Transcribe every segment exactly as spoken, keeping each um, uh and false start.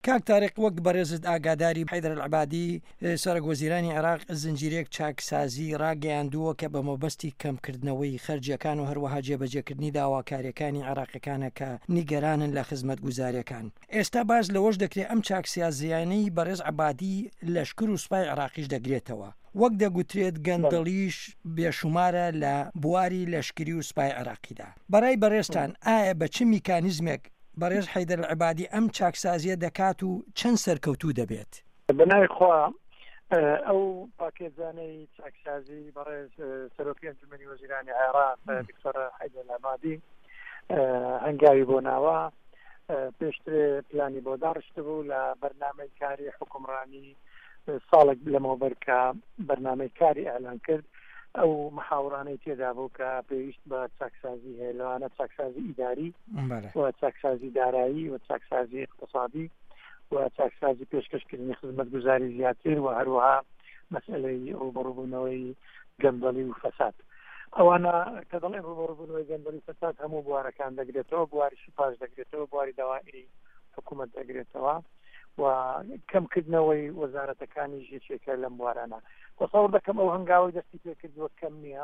کاک تاریق وەک بەڕێزت ئاگاداری حەیدەر العەبادی سەرۆکوەزیرانی عێراق زنجیرەیەک چاکسازی ڕاگەیاندووە کە بە مەبەستی کەمکردنەوەی خەرجیەکان و هەروەها جێبەجێکردنی داواکاریەکانی عێراقیەکانە کە نیگەرانن لە خزمەتگوزاریەکان. ئێستا باز لەوەش دەکرێت ئەم چاکسازیانەی بەڕێز عەبادی لەشکر و سوپای عێراقیش دەگرێتەوە. وەک دەگوترێت گەندەڵیش بێشومارە لە بواری لەشکری و سوپای عێراقیدا. بەڕای بەڕێزتان ئایا بە چ میکانیزمێک بەڕێز حەیدەر العەبادی ئەم چاکسازیە دەکات و چەند سەرکەوتوو دەبێت؟ بەناوی خوا ئەو پاکێزانەی چاکسازی بەڕێز سەرۆکی ئەنجومەنی وەزیرانی عێراق دکتۆر حەیدەر العەبادی هەنگاوی بۆ ناوە پێشترێ پلانی بۆ داڕشتە بوو لە بەرنامەی کاری حکومڕانی ساڵێک لەمەوبەر کە بەرنامەی کاری ئەعلان کرد ئەو محاوڕانەی تێدا بوو کە پێویست بە چاکسازی هەیە لەوانە چاکسازی ئیداری و چاکسازی دارایی و چاکسازی اقتصادی و چاکسازی پێشکەشکردنی خزمەتگوزاری زیاتر و هەروەها مەسئلەی ئەو بەڕووبوونەوەی گەندەڵی و فەساد. ئەوانە کە دەڵێن ڕوبەڕووبوونەوەی گەندەڵی فەساد هەموو بوارەکان دەگرێتەوە، بواری سوپاش دەگرێتەوە، بواری داوائری حکوومەت دەگرێتەوە و کەمکردنەوەی وەزارەتەکانی ژێچێکە لەم بوارانە. وەسەوڕ دەکەم ئەو هەنگاوی دەستی پێکردووە کەم نییە،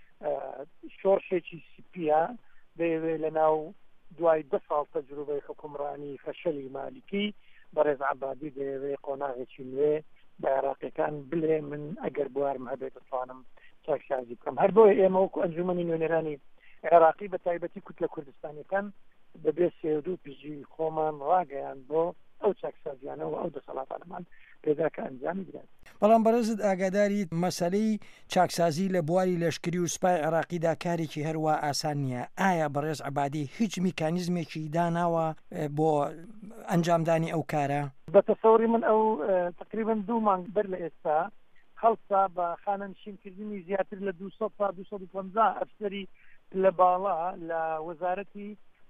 شۆڕشێکی سپیە دەیەوێت لە ناو دوای دە ساڵ تەجروبەی حکومڕانی فەشەلی مالیکی بەڕێز عەبادی دەیەوێت قۆناغێکی نوێ بە عێراقیەکان بڵێ من ئەگەر بوارم هەبێت دەتوانم چاکسازی بکەم. هەر بۆیە ئێمە وەکو ئەنجومەنی نوێنەرانی عێراقی بە تایبەتی کوتلە کوردستانیەکان بەبێ سێودوو پژی خۆمان ڕاگەیان بۆ ئەو چاکسازیانە و ئەو دەسەڵاتانەمان پێدا کە ئەنجامی بدات. بەڵام بەڕێزت ئاگاداری مەسەلەی چاکسازی لە بواری لەشکری و سوپای عێراقیدا کارێکی هەروە ئاسان نییە. ئایا بەڕێز عەبادی هیچ میکانیزمێکی داناوە بۆ ئەنجامدانی ئەو کارە؟ بە تەسەوری من ئەو تقریبا دوو مانگ بەر لە ئێستا هەڵسا بە خانەنشینکردنی زیاتر لە دووسەد تا دووسەد و پەنجا ئەفسەری لە باڵا لە وەزارەتی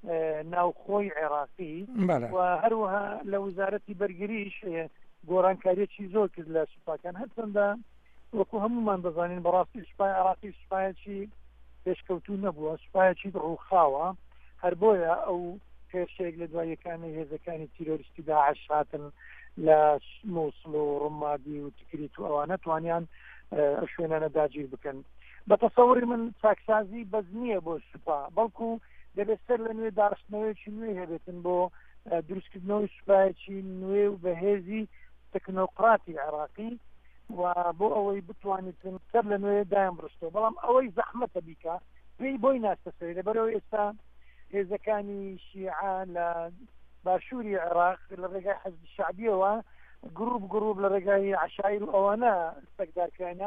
ناوخۆی عێراقی و هەروەها لە وەزارەتی بەرگریش گۆڕانکاریەکی زۆر کرد لە سوپاکان. هەرچەندە وەکو هەمومان دەزانین بەڕاستی سوپای عێراقی سوپایەکی پێشکەوتوو نەبووە، سوپایەکی ڕووخاوە. هەر بۆیە ئەو پێشێک لە دواییەکانی هێزەکانی تیرۆریستی داعش هاتن لە مووسڵ و ڕمادی و تکریت و ئەوانە توانیان ئەو شوێنانە داگیر بکەن. بە تەسەوری من چاکسازی بەز نییە بۆ سوپا، بەڵکو دەبێت سەر لە نوێ داڕشتنەوەیکی نوێ هەبێتن بۆ دروستکردنەوەی سوپایەکی نوێ و بەهێزی تەکنۆقراتی عێراقی و بۆ ئەوەی بتوانیتن سەر لە نوێ دایان بڕشتەوە. بەڵام ئەوەی زەحمەتە بیکە پێی بۆی ناستە سەری لەبەرەوەی ئێستا هێزەکانی شیعە لە باشووری عێراق لە ڕێگای حەزبی شەعبیەوە گروپ گروپ لە ڕێگای عەشایر و ئەوانە سەگدارکرانە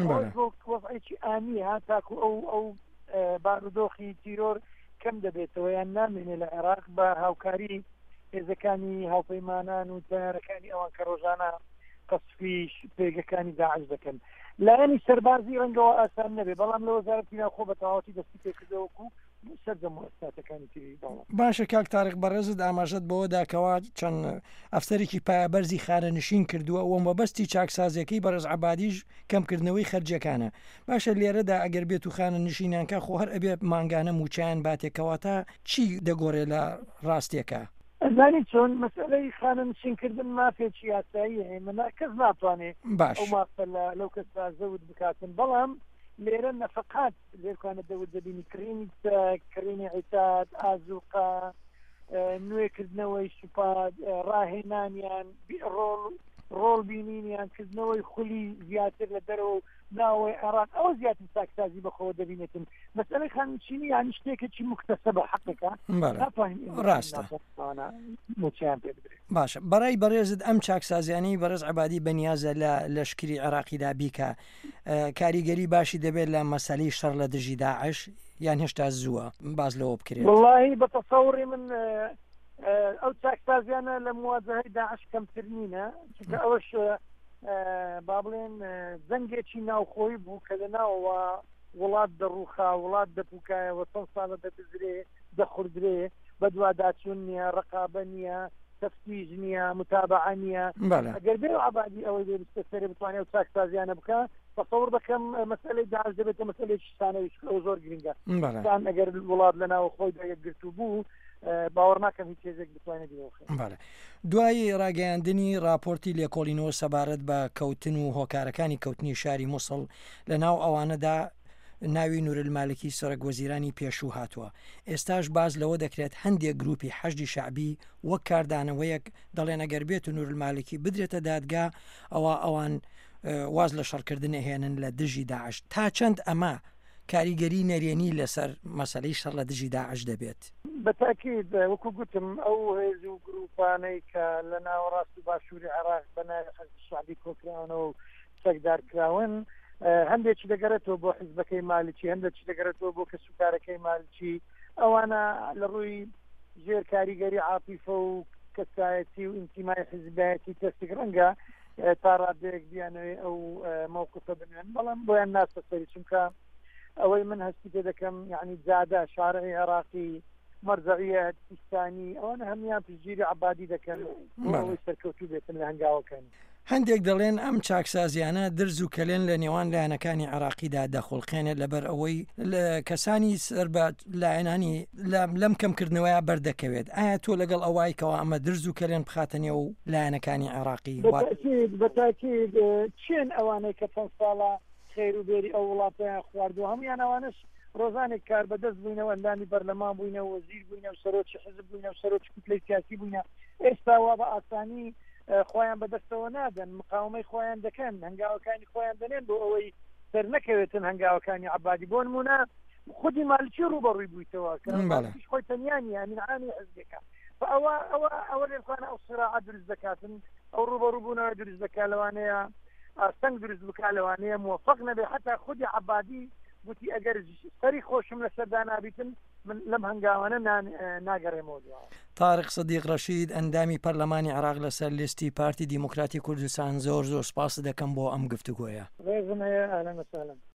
وەزعێکی ئامیە تاکو ئەو ئەو بارودۆخی تیرۆر کەم دەبێتەوە یان نامێنێ لە عێراق بە هاوکاری هێزەکانی هاوپەیمانان و تەیارەکانی ئەوان کە ڕۆژانە قەسفی پێگەکانی داعش دەکەن. لایەنی سەربازی ڕەنگەوە ئاسان نەبێ، بەڵام لە وەزارەتی ناوخۆ بە تەواوەتی دەستی پێکردەوەکو سەرجەم مؤسساتەکانی تری دەوڵەت. باشە کاک تاریق بەڕێزت ئاماژەت بەوە داکەوە چەند ئەفسەرێکی پایەبەرزی خانەنشین کردووە و مەبەستی چاکسازیەکەی بەڕێز عەبادیش کەمکردنەوەی خەرجیەکانە. باشە لێرەدا ئەگەر بێت و خانەنشینیانکە خۆ هەر ئەبێ مانگانە موچیان باتێکەوە تا چی دەگۆڕێ لە ڕاستیەکە؟ ئەزانی چۆن مەسئلەی خانەنشینکردن مافێکی یاسایی هەیە، منە کەس ناتوانێت ئەو مافە لەو کەسا زەوت بکاتن. بەڵام لێرە نەفقات لێرکانە دەوت دەبینی کڕینی کڕینی عیتاد، ئازوقا، نوێکردنەوەی سوپاد، ڕاهێنانیان، ڕۆڵ بینینیان، کردنەوەی خولی زیاتر لە دەرەوە ناوەی عێراق ئەوە زیاتر چاکسازی بەخۆوە دەبینێتن. مەسئلەی خانەنشینی یانی شتێکێکی مکتەسەبە حەقێکە ڕاستە موچیان پێ بدرێت. باشە بەڕای بەڕێزت ئەم چاکسازیانەی بەڕێز عەبادی بەنیازە لە لەشکری عێراقیدا بیکە کاریگەری باشی دەبێت لە مەسەلەی شەڕ لە دژی داعش یان هێشتا زووە باز لەوە بکرێت؟ وەڵاهی بە تەسەوری من ئەو چاکسازیانە لە مواجهەی داعش کەمتر نینە، چونکە ئەوەش با بڵێن زەنگێکی ناوخۆی بوو کە لەناوەوە وڵات دەڕووخا، وڵات دەپوکایەوە، چەند ساڵە دەبزرێ دەخوردرێ، بە دوواداچوون نییە، ڕقابە نییە، تەفتیش نییە، متابعە نییە. ئەگەر بێ عەبادی ئەوەی بێبستە سەرێ بتوانێت و چاکسازیانە بکە تەسەوڕ دەکەم مەسئلەی داعش دەبێتە مەسئلەیەکی شانەوی زۆر گرنگە. ئەگەر وڵات لەناو خۆی یەکگرتوو بوو باوەڕ ناکەم هیچ هێزێک بتوانێت بەڵێ. دوای ڕاگەیاندنی راپۆرتی لێکۆڵینەوە سەبارەت بە کەوتن و هۆکارەکانی کەوتنی شاری مووسڵ لە ناو ئەوانەدا ناوی نورالمالکی سەرۆک وەزیرانی پێشوو هاتووە. ئێستاش باز لەوە دەکرێت هەندێک گروپی حەشدی شعبی وەک کاردانەوەیەک دەڵێن ئەگەر بێت و نورالمالکی بدرێتە دادگا ئەوە ئەوان واز لە شەڕکردن هێنن لە دژی داعش. تا چەند ئەمە کاریگەری نەرێنی لەسەر مەسەلەی شەڕ لە دژی داعش دەبێت؟ بەتاکید وەکو گوتم ئەو هێز و گروپانەی کە لە ناوەڕاست و باشووری عێراق بەناوی حەزبی شعبی کۆکراونەوە و سەگدارکراون هەندێکی دەگەرێتەوە بۆ حیزبەکەی مالکی، هەندێکی دەگەرێتەوە بۆ کەسوکارەکەی مالکی. ئەوانە لە ڕووی ژێر کاریگەری عاتیفە و کەسایەتی و ئینتیمای حیزبایەتی کەسێک ڕەنگە تا ڕادەیەک بیانەوەی ئەو مووقفە بنوێن، بەڵام بۆیان ناسە سەری، چونکە ئەوەی من هەستی پێ دەکەم یعنی جادە شارعی عێراقی مەرجعیەت سیستانی ئەوانە هەمیان پشتگیری عەبادی دەکەن ئەوەی سەرکەوتوو بێتن لە هەنگاوەکانی. هەندێک دەڵێن ئەم چاکسازیانە درز و کەلێن لە نێوان لایەنەکانی عێراقیدا دەخۆڵخێنێت لەبەر ئەوەی کەسانی سەر بە لایەنانی لەم کەمکردنەوەیە بەردەکەوێت. ئایا تۆ لەگەڵ ئەوای کەەوە ئەمە درز و کەلێن بخاتە نێو لایەنەکانی عێراقی؟ بەتاکید چێن ئەوانەی کە چەند ساڵە خێر و بێری ئەو وڵاتیان خواردووە هەمویان ئەوانش ڕۆژانێک کار بەدەست بووینەوە، ئەندامی بەرلەمان بووینەوە، وەزیر بووینە و سەرۆکی حزب بووینە و سەرۆکی کوتلەی سیاسی بووینە. ئێستا وا بە ئاسانی خۆیان بەدەستەوە نادەن، مقاومەی خۆیان دەکەن، هەنگاوەکانی خۆیان دەنێن بۆ ئەوەی سەر نەکەوێتن هەنگاوەکانی عەبادی. بۆ نمونە خودی مالکی ڕوبەڕووی بوویتەوە کە خۆی تەنیانی ئەمینعانی حزبەکە ئەوە ئەوە ئەوە لێکوانە ئەو سراعە دروست دەکاتن، ئەو ڕوبەڕوو بوونەوە دروست دەکات لەوانەیە سنگ دروست بکا لەوانەیە موفق نەبێ. حتا خودی عەبادی گوتی ئەگەر سەری خۆشم لەسەردا نابیتن من لەم هەنگاوانە ناگەڕێمەوە. تارق سەدیق ڕەشید، ئەندامی پەرلەمانی عێراق لەسەر لیستی پارتی دیموکراتی کوردستان، زۆر زۆر سپاس دەکەم بۆ ئەم گفتوگۆیە. ڕێزم هەیە، ئەهلەن و سەهلەن.